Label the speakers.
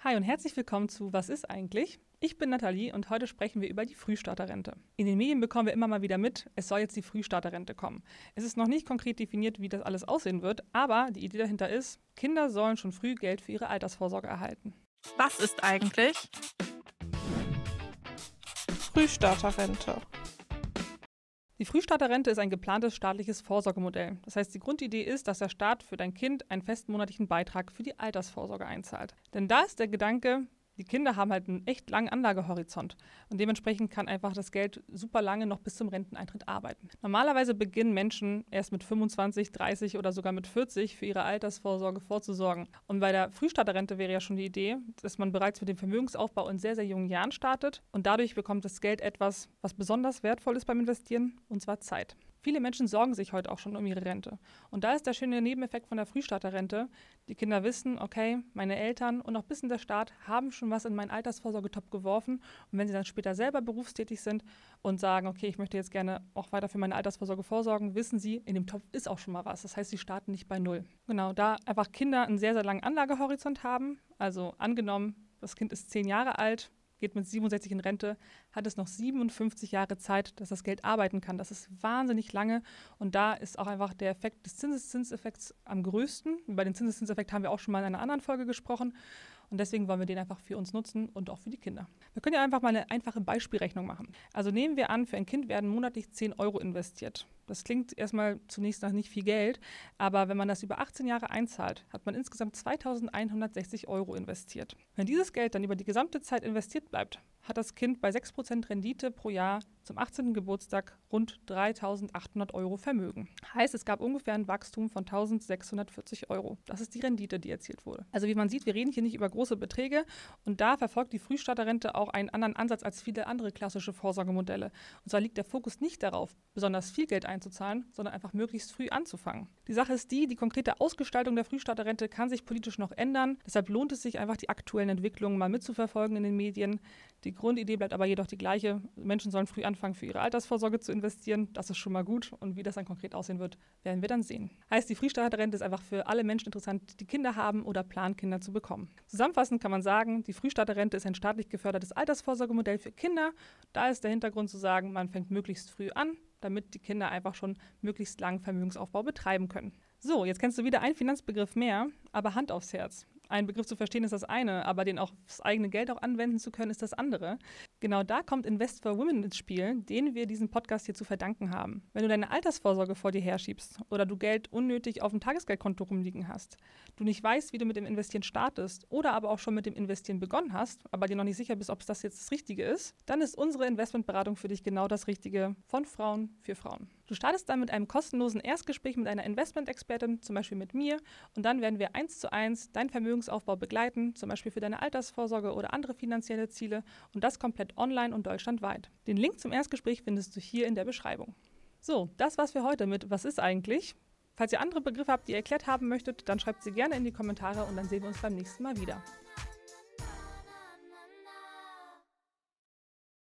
Speaker 1: Hi und herzlich willkommen zu Was ist eigentlich? Ich bin Nathalie und heute sprechen wir über die Frühstarterrente. In den Medien bekommen wir immer mal wieder mit, es soll jetzt die Frühstarterrente kommen. Es ist noch nicht konkret definiert, wie das alles aussehen wird, aber die Idee dahinter ist, Kinder sollen schon früh Geld für ihre Altersvorsorge erhalten.
Speaker 2: Was ist eigentlich Frühstarterrente?
Speaker 1: Die Frühstarterrente ist ein geplantes staatliches Vorsorgemodell. Das heißt, die Grundidee ist, dass der Staat für dein Kind einen festen monatlichen Beitrag für die Altersvorsorge einzahlt. Denn da ist der Gedanke, die Kinder haben halt einen echt langen Anlagehorizont und dementsprechend kann einfach das Geld super lange noch bis zum Renteneintritt arbeiten. Normalerweise beginnen Menschen erst mit 25, 30 oder sogar mit 40 für ihre Altersvorsorge vorzusorgen. Und bei der Frühstarterrente wäre ja schon die Idee, dass man bereits mit dem Vermögensaufbau in sehr, sehr jungen Jahren startet und dadurch bekommt das Geld etwas, was besonders wertvoll ist beim Investieren, und zwar Zeit. Viele Menschen sorgen sich heute auch schon um ihre Rente. Und da ist der schöne Nebeneffekt von der Frühstarterrente. Die Kinder wissen, okay, meine Eltern und auch ein bisschen der Staat haben schon was in meinen Altersvorsorgetopf geworfen. Und wenn sie dann später selber berufstätig sind und sagen, okay, ich möchte jetzt gerne auch weiter für meine Altersvorsorge vorsorgen, wissen sie, in dem Topf ist auch schon mal was. Das heißt, sie starten nicht bei Null. Genau, da einfach Kinder einen sehr, sehr langen Anlagehorizont haben. Also angenommen, das Kind ist 10 Jahre alt, geht mit 67 in Rente, hat es noch 57 Jahre Zeit, dass das Geld arbeiten kann. Das ist wahnsinnig lange und da ist auch einfach der Effekt des Zinseszinseffekts am größten. Über den Zinseszinseffekt haben wir auch schon mal in einer anderen Folge gesprochen und deswegen wollen wir den einfach für uns nutzen und auch für die Kinder. Wir können ja einfach mal eine einfache Beispielrechnung machen. Also nehmen wir an, für ein Kind werden monatlich 10 Euro investiert. Das klingt erstmal zunächst nach nicht viel Geld, aber wenn man das über 18 Jahre einzahlt, hat man insgesamt 2.160 Euro investiert. Wenn dieses Geld dann über die gesamte Zeit investiert bleibt, hat das Kind bei 6% Rendite pro Jahr zum 18. Geburtstag rund 3.800 Euro Vermögen. Heißt, es gab ungefähr ein Wachstum von 1.640 Euro. Das ist die Rendite, die erzielt wurde. Also wie man sieht, wir reden hier nicht über große Beträge und da verfolgt die Frühstarterrente auch einen anderen Ansatz als viele andere klassische Vorsorgemodelle. Und zwar liegt der Fokus nicht darauf, besonders viel Geld einzuzahlen, sondern einfach möglichst früh anzufangen. Die Sache ist die konkrete Ausgestaltung der Frühstarterrente kann sich politisch noch ändern. Deshalb lohnt es sich einfach, die aktuellen Entwicklungen mal mitzuverfolgen in den Medien. Die Grundidee bleibt aber jedoch die gleiche. Menschen sollen früh anfangen, für ihre Altersvorsorge zu investieren. Das ist schon mal gut. Und wie das dann konkret aussehen wird, werden wir dann sehen. Heißt, die Frühstarterrente ist einfach für alle Menschen interessant, die Kinder haben oder planen, Kinder zu bekommen. Zusammenfassend kann man sagen, die Frühstarterrente ist ein staatlich gefördertes Altersvorsorgemodell für Kinder. Da ist der Hintergrund zu sagen, man fängt möglichst früh an, damit die Kinder einfach schon möglichst langen Vermögensaufbau betreiben können. So, jetzt kennst du wieder einen Finanzbegriff mehr, aber Hand aufs Herz. Einen Begriff zu verstehen ist das eine, aber den auch das eigene Geld auch anwenden zu können, ist das andere. Genau da kommt Invest for Women ins Spiel, denen wir diesen Podcast hier zu verdanken haben. Wenn du deine Altersvorsorge vor dir herschiebst oder du Geld unnötig auf dem Tagesgeldkonto rumliegen hast, du nicht weißt, wie du mit dem Investieren startest oder aber auch schon mit dem Investieren begonnen hast, aber dir noch nicht sicher bist, ob das jetzt das Richtige ist, dann ist unsere Investmentberatung für dich genau das Richtige von Frauen für Frauen. Du startest dann mit einem kostenlosen Erstgespräch mit einer Investment-Expertin, zum Beispiel mit mir, und dann werden wir 1:1 deinen Vermögensaufbau begleiten, zum Beispiel für deine Altersvorsorge oder andere finanzielle Ziele, und das komplett online und deutschlandweit. Den Link zum Erstgespräch findest du hier in der Beschreibung. So, das war's für heute mit Was ist eigentlich? Falls ihr andere Begriffe habt, die ihr erklärt haben möchtet, dann schreibt sie gerne in die Kommentare und dann sehen wir uns beim nächsten Mal wieder.